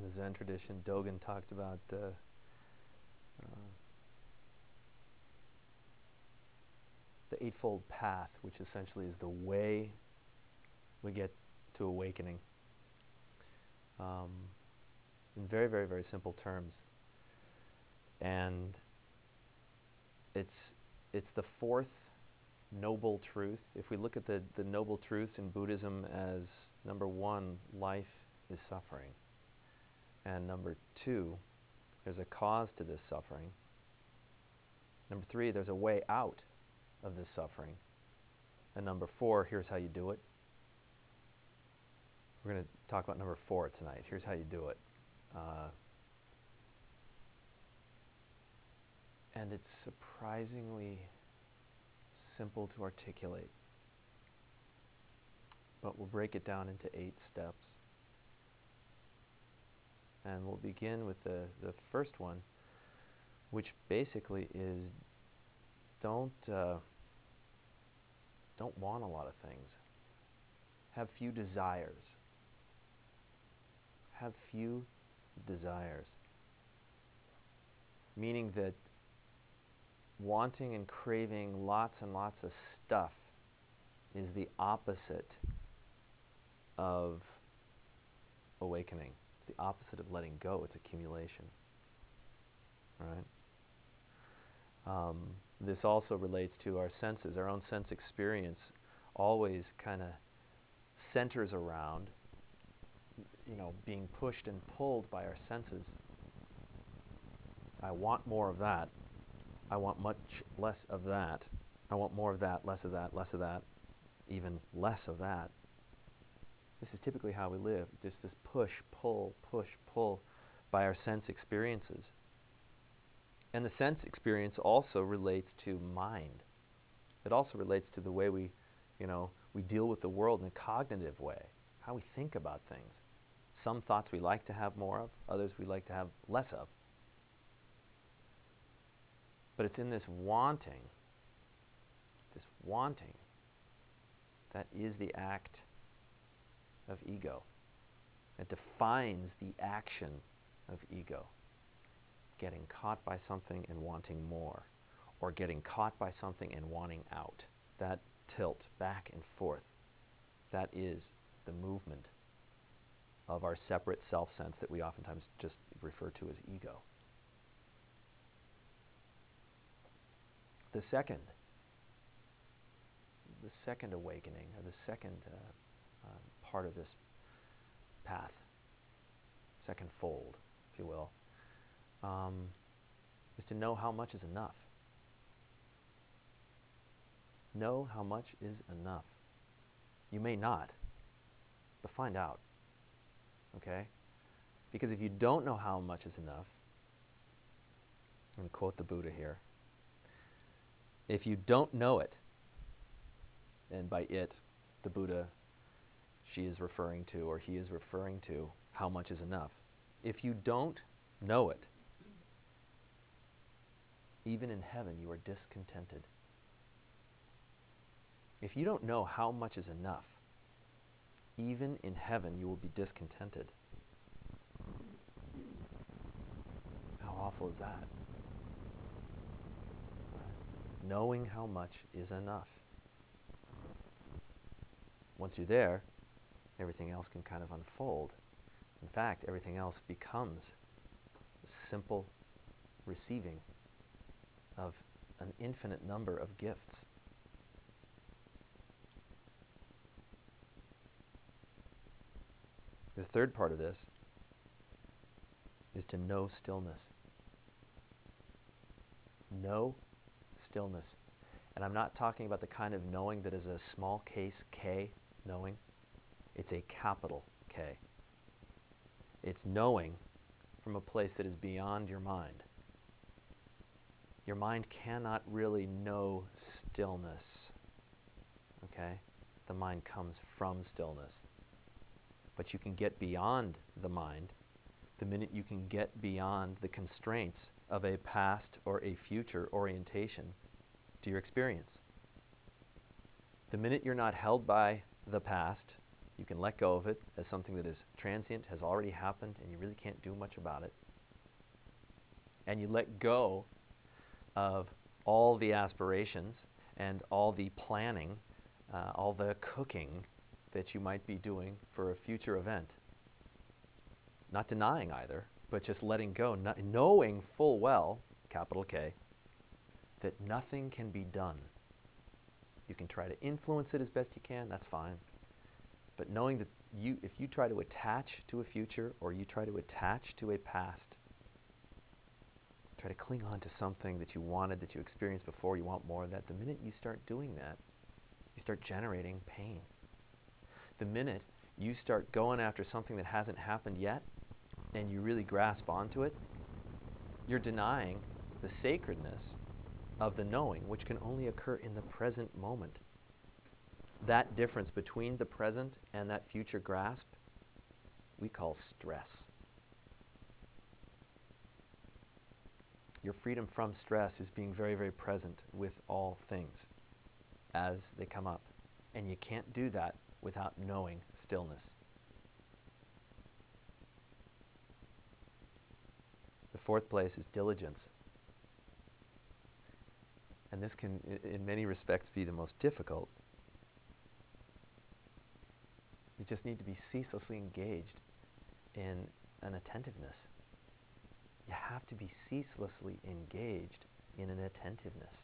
the Zen tradition, Dogen talked about the Eightfold Path, which essentially is the way we get to awakening. In very, very, very simple terms. And it's the fourth noble truth. If we look at the noble truths in Buddhism as number one, life is suffering. And number two, there's a cause to this suffering. Number three, there's a way out of this suffering. And number four, here's how you do it. We're going to talk about number four tonight. Here's how you do it. And it's surprisingly simple to articulate. But we'll break it down into 8 steps. And we'll begin with the first one, which basically is don't want a lot of things. Have few desires. Have few desires. Meaning that wanting and craving lots and lots of stuff is the opposite of awakening. It's the opposite of letting go. It's accumulation. Right? This also relates to our senses. Our own sense experience always kind of centers around, being pushed and pulled by our senses. I want more of that. I want much less of that. I want more of that, less of that, less of that, even less of that. This is typically how we live, just this push, pull by our sense experiences. And the sense experience also relates to mind. It also relates to the way we deal with the world in a cognitive way, how we think about things. Some thoughts we like to have more of, others we like to have less of. But it's in this wanting, that is the act of ego. It defines the action of ego. Getting caught by something and wanting more, or getting caught by something and wanting out. That tilt back and forth, that is the movement of our separate self-sense that we oftentimes just refer to as ego. The second awakening, or the second part of this path, second fold, if you will, is to know how much is enough. Know how much is enough. You may not, but find out. Okay? Because if you don't know how much is enough, I'm going to quote the Buddha here. If you don't know it, and by it, the Buddha, she is referring to, or he is referring to, how much is enough. If you don't know it, even in heaven you are discontented. If you don't know how much is enough, even in heaven you will be discontented. How awful is that? Knowing how much is enough. Once you're there, everything else can kind of unfold. In fact, everything else becomes a simple receiving of an infinite number of gifts. The third part of this is to know stillness. Know stillness. And I'm not talking about the kind of knowing that is a small case K knowing. It's a capital K. It's knowing from a place that is beyond your mind. Your mind cannot really know stillness. Okay? The mind comes from stillness. But you can get beyond the mind the minute you can get beyond the constraints of a past or a future orientation to your experience. The minute you're not held by the past, You can let go of it as something that is transient, has already happened, and you really can't do much about it. And you let go of all the aspirations and all the planning, all the cooking that you might be doing for a future event. Not denying either, but just letting go, knowing full well, capital K, that nothing can be done. You can try to influence it as best you can, that's fine. But knowing that if you try to attach to a future or you try to attach to a past, try to cling on to something that you wanted, that you experienced before, you want more of that, the minute you start doing that, you start generating pain. The minute you start going after something that hasn't happened yet, and you really grasp onto it, you're denying the sacredness of the knowing, which can only occur in the present moment. That difference between the present and that future grasp, we call stress. Your freedom from stress is being very, very present with all things as they come up. And you can't do that without knowing stillness. The fourth place is diligence. And this can, in many respects, be the most difficult. You just need to be ceaselessly engaged in an attentiveness. You have to be ceaselessly engaged in an attentiveness.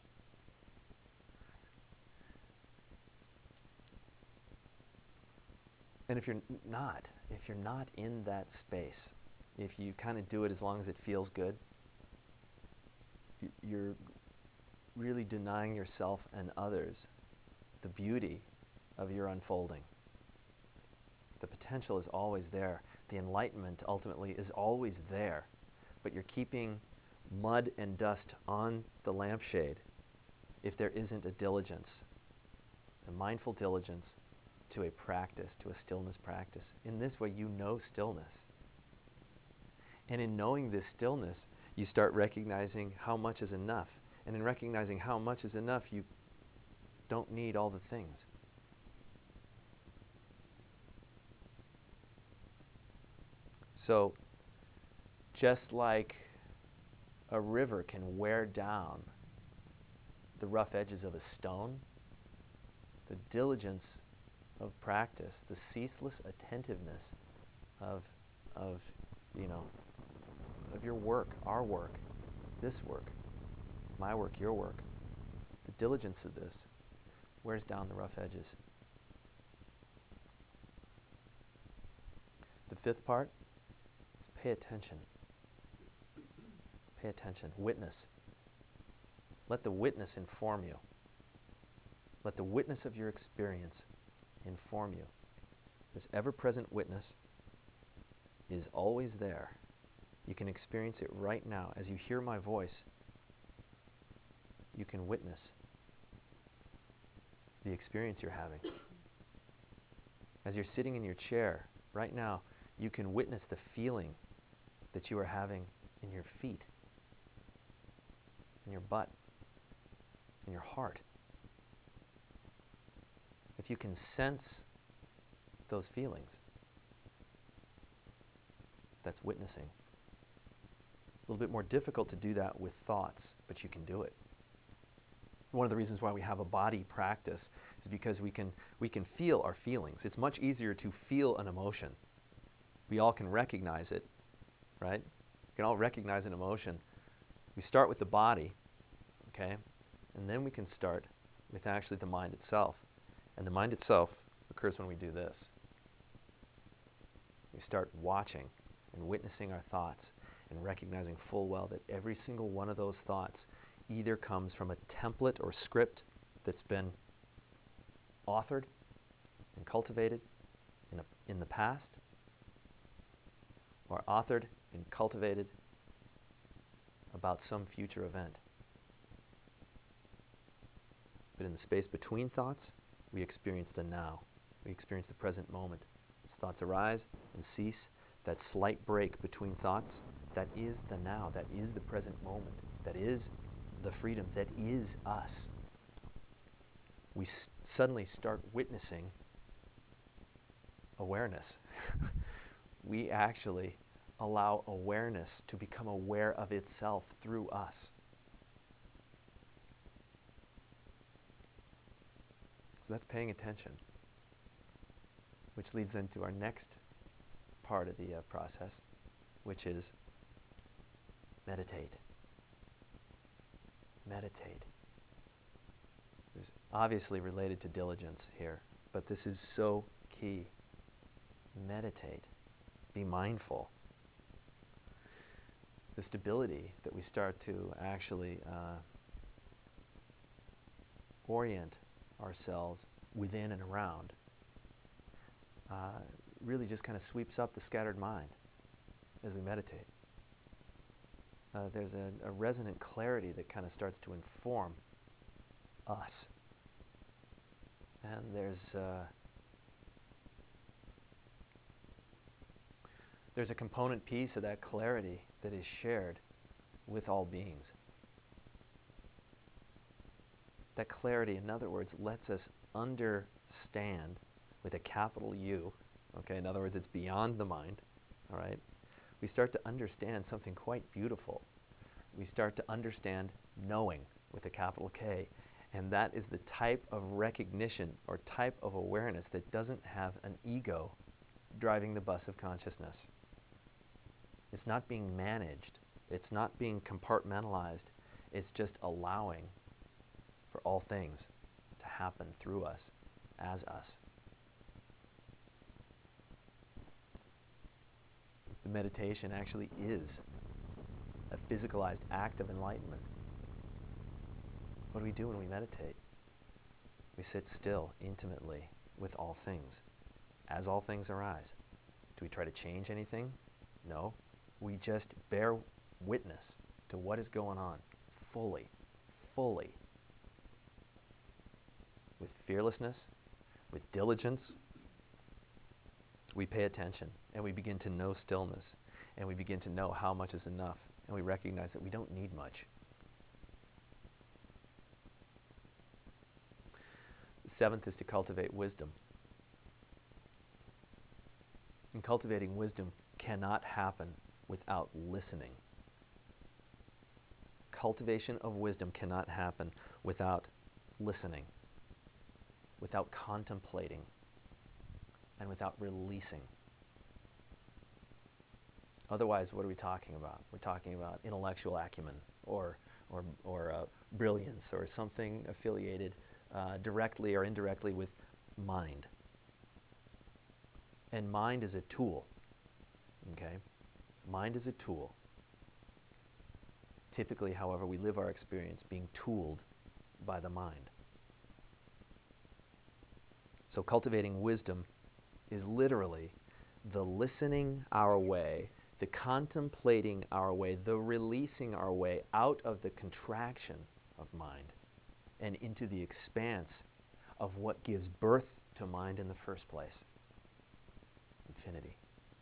And if you're not in that space, if you kind of do it as long as it feels good, you're really denying yourself and others the beauty of your unfolding. The potential is always there. The enlightenment ultimately is always there. But you're keeping mud and dust on the lampshade if there isn't a diligence, a mindful diligence to a practice, to a stillness practice. In this way, you know stillness. And in knowing this stillness, you start recognizing how much is enough. And in recognizing how much is enough, you don't need all the things. So, just like a river can wear down the rough edges of a stone, the diligence of practice, the ceaseless attentiveness of your work, our work, this work, my work, your work, the diligence of this wears down the rough edges. The fifth part is pay attention. Pay attention. Witness. Let the witness inform you. Let the witness of your experience inform you. This ever-present witness is always there. You can experience it right now. As you hear my voice, you can witness the experience you're having. As you're sitting in your chair right now, you can witness the feeling that you are having in your feet, in your butt, in your heart. If you can sense those feelings, that's witnessing. A little bit more difficult to do that with thoughts, but you can do it. One of the reasons why we have a body practice is because we can feel our feelings. It's much easier to feel an emotion. We all can recognize it, right? We can all recognize an emotion. We start with the body, okay? And then we can start with actually the mind itself. And the mind itself occurs when we do this. We start watching and witnessing our thoughts and recognizing full well that every single one of those thoughts either comes from a template or script that's been authored and cultivated in the past, or authored and cultivated about some future event. But in the space between thoughts, we experience the now. We experience the present moment. As thoughts arise and cease, that slight break between thoughts, that is the now, that is the present moment, that is the freedom, that is us. We suddenly start witnessing awareness. We actually allow awareness to become aware of itself through us. So that's paying attention, which leads into our next part of the process, which is meditate. Meditate. It's obviously related to diligence here, but this is so key. Meditate. Be mindful. The stability that we start to actually orient ourselves within and around really just kind of sweeps up the scattered mind as we meditate. There's a resonant clarity that kind of starts to inform us. And there's a component piece of that clarity that is shared with all beings. That clarity, in other words, lets us understand with a capital U, okay? In other words, it's beyond the mind, all right? We start to understand something quite beautiful. We start to understand knowing with a capital K, and that is the type of recognition or type of awareness that doesn't have an ego driving the bus of consciousness. It's not being managed. It's not being compartmentalized. It's just allowing for all things to happen through us, as us. The meditation actually is a physicalized act of enlightenment. What do we do when we meditate? We sit still, intimately, with all things, as all things arise. Do we try to change anything? No. We just bear witness to what is going on fully, with fearlessness, with diligence. We pay attention, and we begin to know stillness, and we begin to know how much is enough, and we recognize that we don't need much. The seventh is to cultivate wisdom. And cultivating wisdom cannot happen without listening. Cultivation of wisdom cannot happen without listening, without contemplating, and without releasing. Otherwise, what are we talking about? We're talking about intellectual acumen or brilliance or something affiliated directly or indirectly with mind. And mind is a tool, okay? Mind is a tool. Typically, however, we live our experience being tooled by the mind. So cultivating wisdom is literally the listening our way, the contemplating our way, the releasing our way out of the contraction of mind and into the expanse of what gives birth to mind in the first place. Infinity.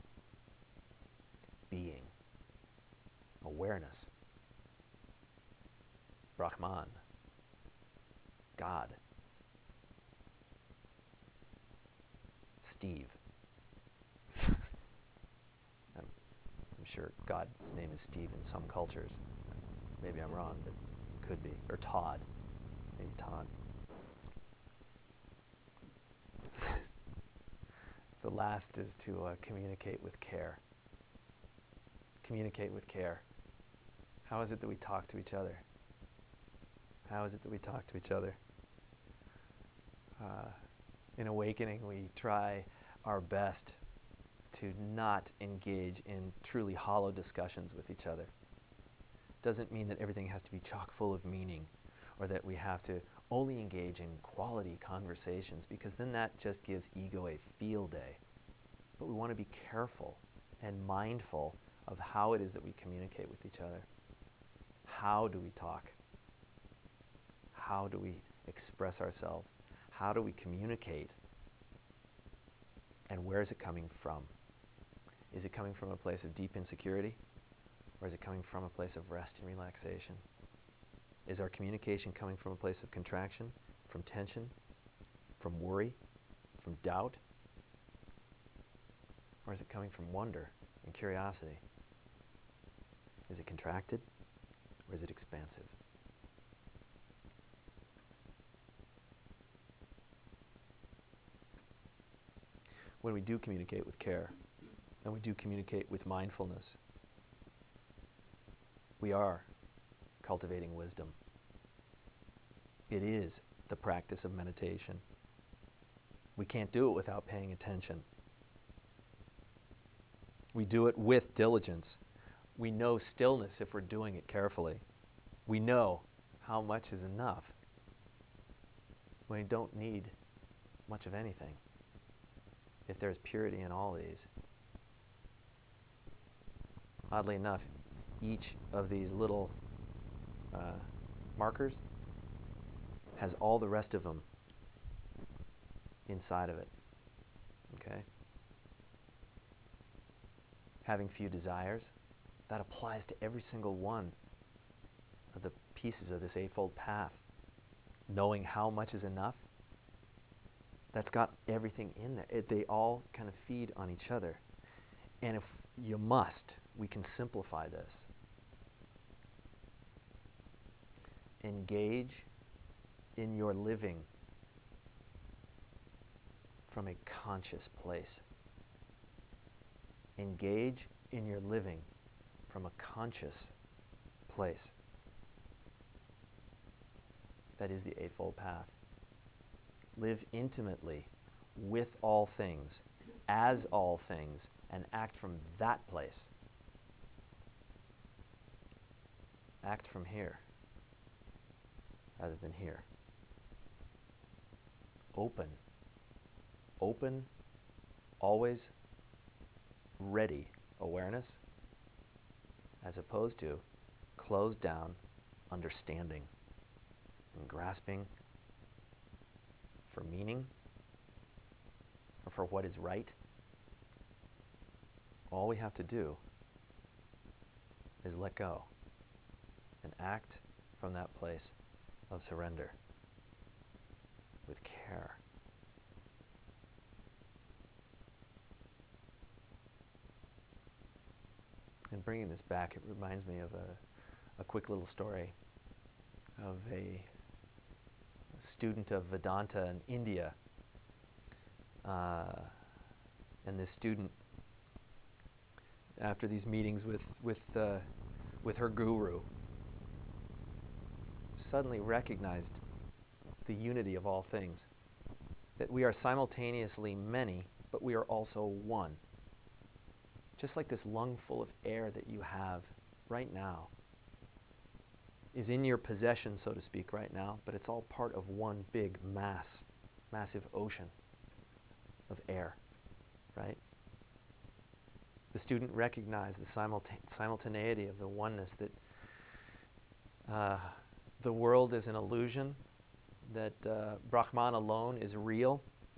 Being. Awareness. Brahman. God. Steve. I'm sure God's name is Steve in some cultures. Maybe I'm wrong, but it could be. Or Todd. Maybe Todd. The last is to communicate with care. Communicate with care. How is it that we talk to each other? How is it that we talk to each other? In Awakening, we try our best to not engage in truly hollow discussions with each other. Doesn't mean that everything has to be chock full of meaning or that we have to only engage in quality conversations, because then that just gives ego a field day. But we want to be careful and mindful of how it is that we communicate with each other. How do we talk? How do we express ourselves? How do we communicate? And where is it coming from? Is it coming from a place of deep insecurity? Or is it coming from a place of rest and relaxation? Is our communication coming from a place of contraction, from tension, from worry, from doubt? Or is it coming from wonder and curiosity? Is it contracted or is it expansive? When we do communicate with care and we do communicate with mindfulness, we are cultivating wisdom. It is the practice of meditation. We can't do it without paying attention. We do it with diligence. We know stillness if we're doing it carefully. We know how much is enough. We don't need much of anything if there's purity in all these. Oddly enough, each of these little markers has all the rest of them inside of it. Okay? Having few desires, that applies to every single one of the pieces of this Eightfold Path. Knowing how much is enough, that's got everything in there. They all kind of feed on each other. And if you must, we can simplify this. Engage in your living from a conscious place. Engage in your living from a conscious place. That is the Eightfold Path. Live intimately with all things, as all things, and act from that place. Act from here, rather than here. Open, always ready awareness, as opposed to closed down understanding and grasping for meaning or for what is right. All we have to do is let go and act from that place of surrender with care. And bringing this back, it reminds me of a quick little story of a student of Vedanta in India. And this student, after these meetings with her guru, suddenly recognized the unity of all things. That we are simultaneously many, but we are also one. Just like this lungful of air that you have right now is in your possession, so to speak, right now, but it's all part of one big massive ocean of air, right? The student recognized the simultaneity of the oneness, that the world is an illusion, that Brahman alone is real,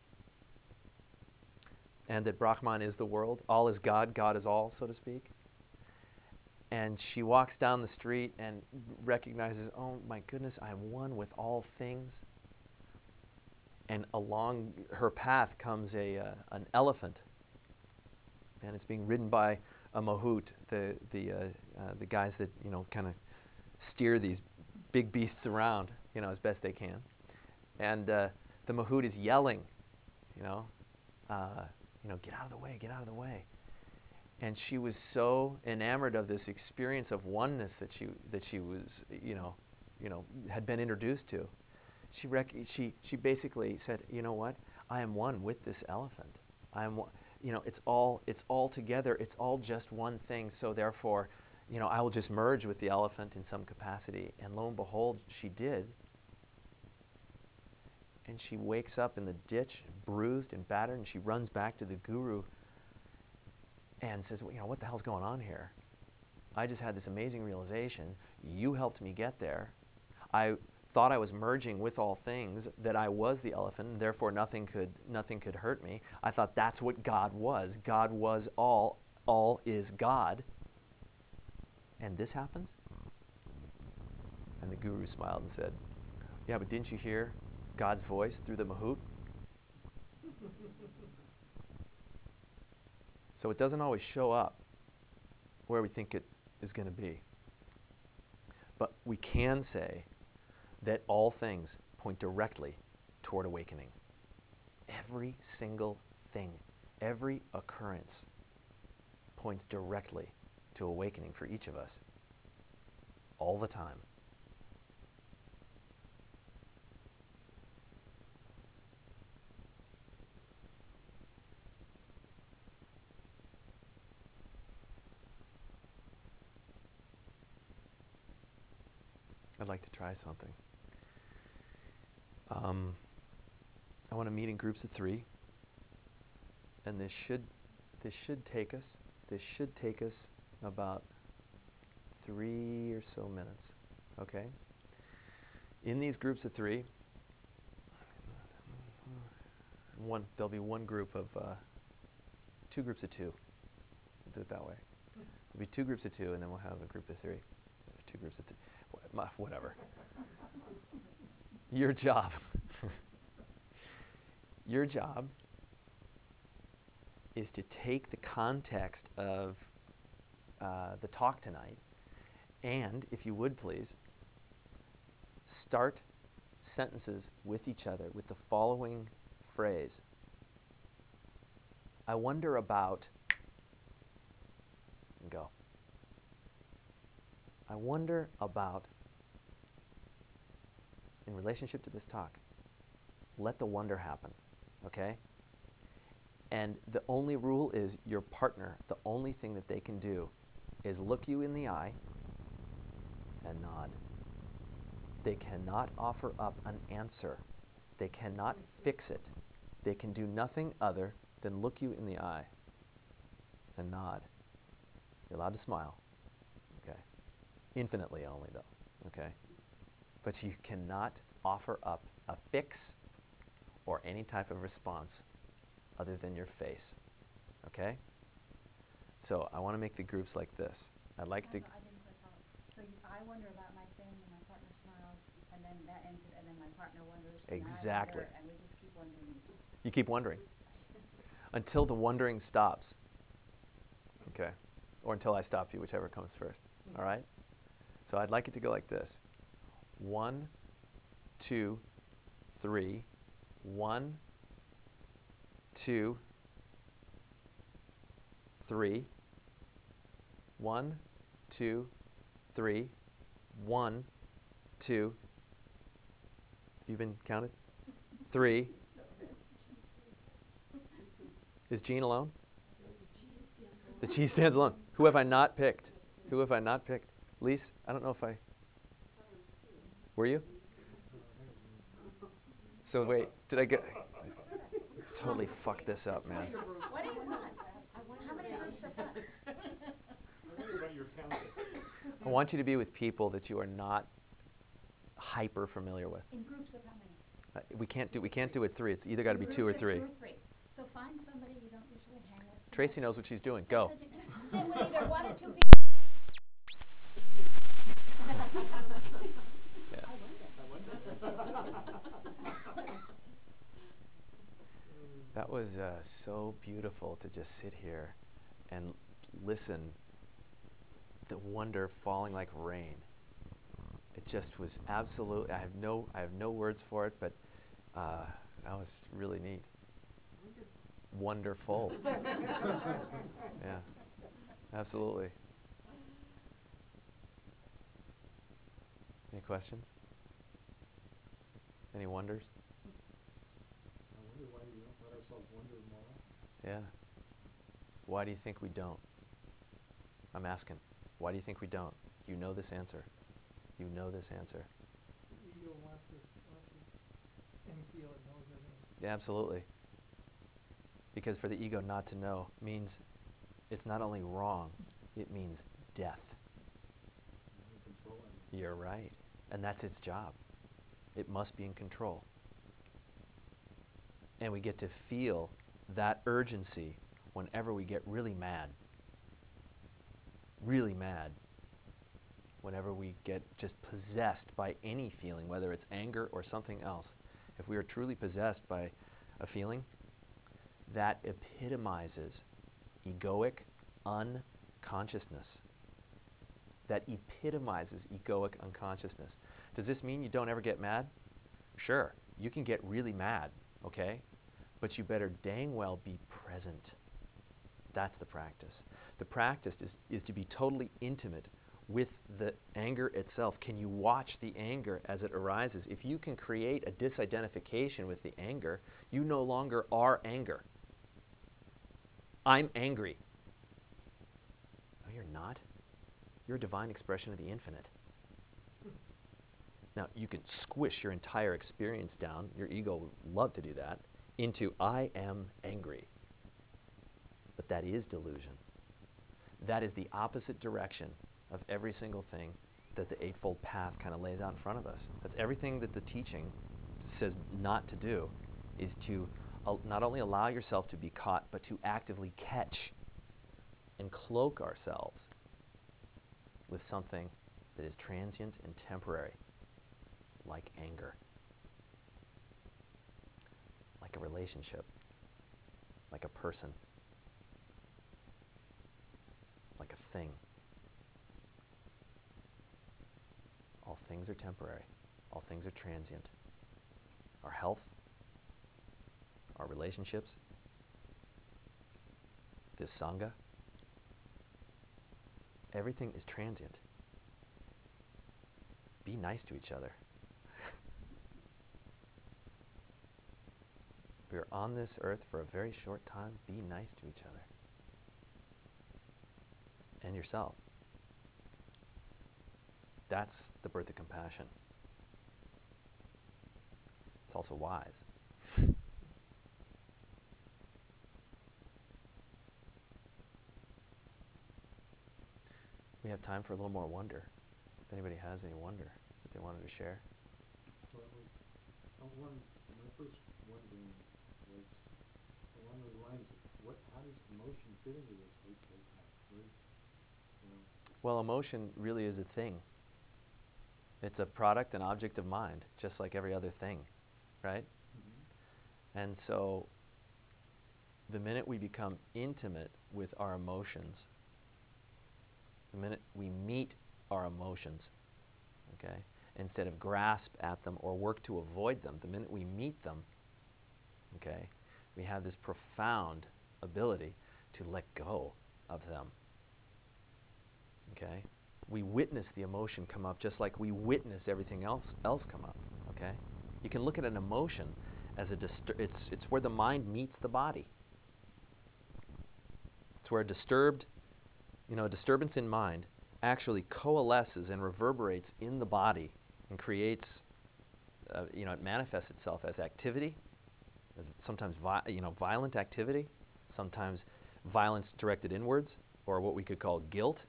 and that Brahman is the world. All is God, God is all, so to speak. And she walks down the street and recognizes, oh my goodness, I am one with all things. And along her path comes an elephant, and it's being ridden by a mahout, the guys that kind of steer these big beasts around, as best they can. And the mahout is yelling, get out of the way, get out of the way. And she was so enamored of this experience of oneness that she was, had been introduced to. She basically said, you know what? I am one with this elephant. I am one, it's all together. It's all just one thing. So therefore, I will just merge with the elephant in some capacity. And lo and behold, she did. And she wakes up in the ditch, bruised and battered, and she runs back to the guru and says, well, what the hell's going on here? I just had this amazing realization. You helped me get there. I thought I was merging with all things, that I was the elephant, and therefore nothing could hurt me. I thought that's what God was. God was all is God. And this happens? And the guru smiled and said, yeah, but didn't you hear God's voice through the mahout? So it doesn't always show up where we think it is going to be. But we can say that all things point directly toward awakening. Every single thing, every occurrence points directly to awakening for each of us, all the time. I'd like to try something. I want to meet in groups of 3, and this should take us about 3 or so minutes. Okay. In these groups of 3, there'll be one group of 2 groups of 2. We'll do it that way. There'll be 2 groups of 2, and then we'll have a group of 3. 2 groups of 2. Whatever. Your job. Your job is to take the context of the talk tonight, and if you would please, start sentences with each other with the following phrase. I wonder about, and go. I wonder about, in relationship to this talk, let the wonder happen, okay? And the only rule is your partner, the only thing that they can do is look you in the eye and nod. They cannot offer up an answer. They cannot fix it. They can do nothing other than look you in the eye and nod. You're allowed to smile, okay? Infinitely only, though, okay? But you cannot offer up a fix or any type of response other than your face, okay? So I want to make the groups like this. I'd like to... I didn't quite follow. So I wonder about my thing, and my partner smiles, and then that ends it, and then my partner wonders, Exactly. and I wonder, and we just keep wondering. You keep wondering until the wondering stops, okay? Or until I stop you, whichever comes first, all right? So I'd like it to go like this. 1, 2, 3. 1, 2, 3. 1, 2, 3. 1, 2. Have you been counted? 3. Is Jean alone? The cheese stands alone. Who have I not picked? Who have I not picked? Lise? I don't know if I... Were you? So wait, did I get... I totally fucked this up, man. What do you want? How many groups are fun? I want you to be with people that you are not hyper familiar with. In groups of how many? We can't do it 3. It's either got to be 2 or 3. 2 or 3. So find somebody you don't usually hang with. Tracy knows what she's doing. Go. Sit with either 1 or 2 people. Yeah. That was so beautiful to just sit here and listen. The wonder falling like rain. It just was absolute. I have no words for it, but that was really neat. Wonderful. Yeah, absolutely. Any questions? Any wonders? I wonder why we don't let ourselves wonder more often. Yeah. Why do you think we don't? I'm asking. Why do you think we don't? You know this answer. You know this answer. The ego wants to and feel it knows everything. Yeah, absolutely. Because for the ego not to know means it's not only wrong, it means death. You're right. And that's its job. It must be in control. And we get to feel that urgency whenever we get really mad. Really mad. Whenever we get just possessed by any feeling, whether it's anger or something else. If we are truly possessed by a feeling, that epitomizes egoic unconsciousness. That epitomizes egoic unconsciousness. Does this mean you don't ever get mad? Sure, you can get really mad, okay? But you better dang well be present. That's the practice. The practice is to be totally intimate with the anger itself. Can you watch the anger as it arises? If you can create a disidentification with the anger, you no longer are anger. I'm angry. No, you're not. You're a divine expression of the infinite. Now, you can squish your entire experience down, your ego would love to do that, into I am angry. But that is delusion. That is the opposite direction of every single thing that the Eightfold Path kind of lays out in front of us. That's everything that the teaching says not to do, is to not only allow yourself to be caught, but to actively catch and cloak ourselves with something that is transient and temporary, like anger, like a relationship, like a person, like a thing. All things are temporary. All things are transient. Our health, our relationships, this Sangha, everything is transient. Be nice to each other. We are on this earth for a very short time. Be nice to each other. And yourself. That's the birth of compassion. It's also wise. We have time for a little more wonder. If anybody has any wonder that they wanted to share. Well, my first wondering was along those lines of how does emotion fit into this Eightfold Path? Well, emotion really is a thing. It's a product and object of mind, just like every other thing, right? Mm-hmm. And so the minute we become intimate with our emotions, the minute we meet our emotions, okay, instead of grasp at them or work to avoid them, the minute we meet them, okay, we have this profound ability to let go of them, okay? We witness the emotion come up just like we witness everything else come up, okay? You can look at an emotion as it's where the mind meets the body. It's where a disturbance in mind actually coalesces and reverberates in the body and creates, it manifests itself as activity, as sometimes violent activity, sometimes violence directed inwards, or what we could call guilt,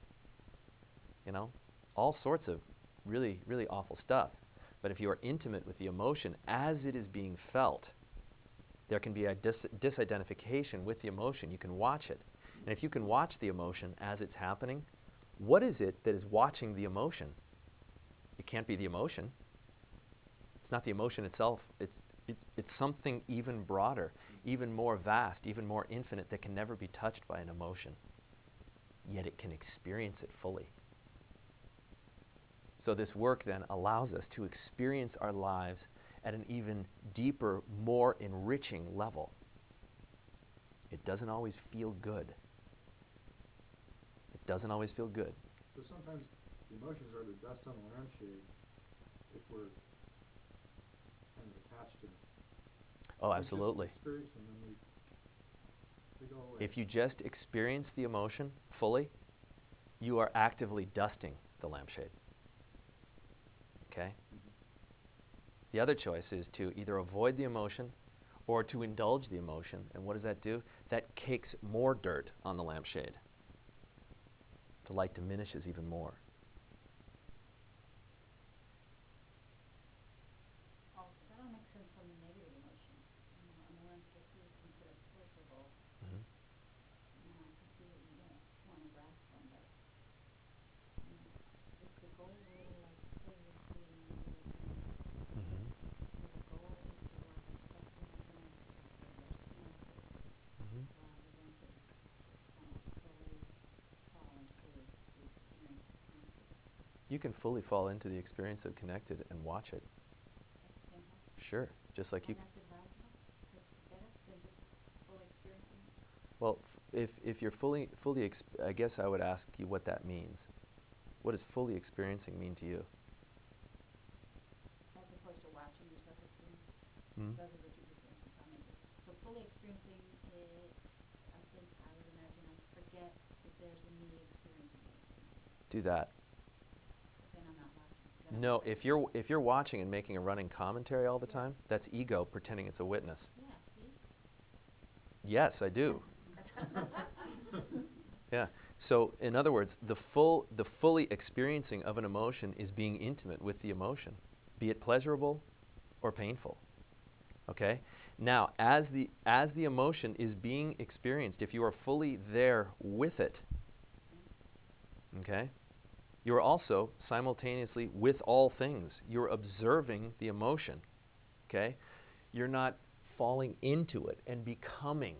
all sorts of really, really awful stuff. But if you are intimate with the emotion as it is being felt, there can be a disidentification with the emotion. You can watch it. And if you can watch the emotion as it's happening, what is it that is watching the emotion? It can't be the emotion. It's not the emotion itself. It's something even broader, even more vast, even more infinite that can never be touched by an emotion. Yet it can experience it fully. So this work then allows us to experience our lives at an even deeper, more enriching level. It doesn't always feel good. It doesn't always feel good. So sometimes the emotions are the dust on the lampshade if we're kind of attached to them. Oh, absolutely. We just experience them and they go away. If you just experience the emotion fully, you are actively dusting the lampshade. Okay? Mm-hmm. The other choice is to either avoid the emotion or to indulge the emotion. And what does that do? That cakes more dirt on the lampshade. The light diminishes even more. Also, that all makes sense on the negative emotions. On the ones that you consider pleasurable, Mm-hmm. I can see that you don't want to grasp them, but is the goal really, like, say you're creating a new routine, Mm-hmm. so the goal is to work as quickly as you can to resting of it, Mm-hmm. rather than to You can fully fall into the experience of connected and watch it. At the same time? Sure, just like you. And that's advisable? That's better than just fully experiencing it? Well, if you're I guess I would ask you what that means. What does fully experiencing mean to you? As opposed to watching yourself experience? Hmm? Those are the two different comments. So fully experiencing it, I think I would imagine I forget that there's a me experiencing what I'm experiencing. Do that. But then I'm not watching. Then I'm No, observing. if you're watching and making a running commentary all the Yeah. time, that's ego pretending it's a witness. Yeah, see? Yes, I do. That's Yeah. So in other words, the fully experiencing of an emotion is being intimate with the emotion, be it pleasurable or painful. Okay? Now, as the emotion is being experienced, if you are fully there with it, okay? You are also simultaneously with all things. You're observing the emotion. Okay? You're not falling into it and becoming,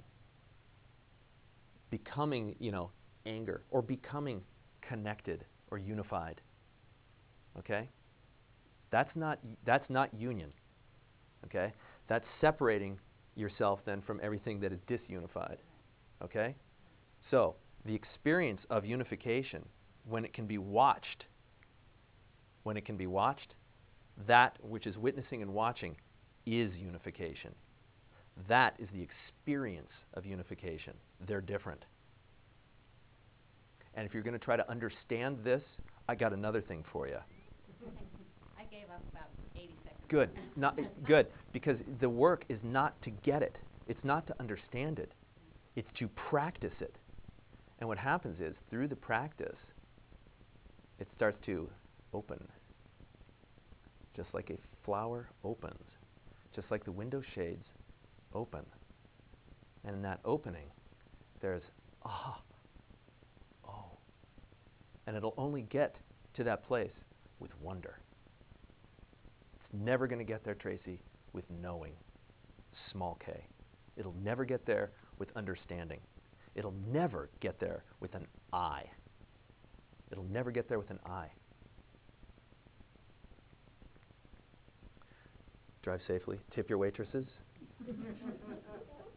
anger or becoming connected or unified. Okay? That's not union. Okay? That's separating yourself then from everything that is disunified. Okay? So, the experience of unification, when it can be watched, that which is witnessing and watching is unification. That is the experience of unification. They're different. And if you're going to try to understand this, I got another thing for you. I gave up about 80 seconds. Good. Good. Because the work is not to get it. It's not to understand it. It's to practice it. And what happens is, through the practice, it starts to open. Just like a flower opens. Just like the window shades open. And in that opening, there's, oh. And it'll only get to that place with wonder. It's never going to get there, Tracy, with knowing, small k. It'll never get there with understanding. It'll never get there with an I. It'll never get there with an I. Drive safely. Tip your waitresses.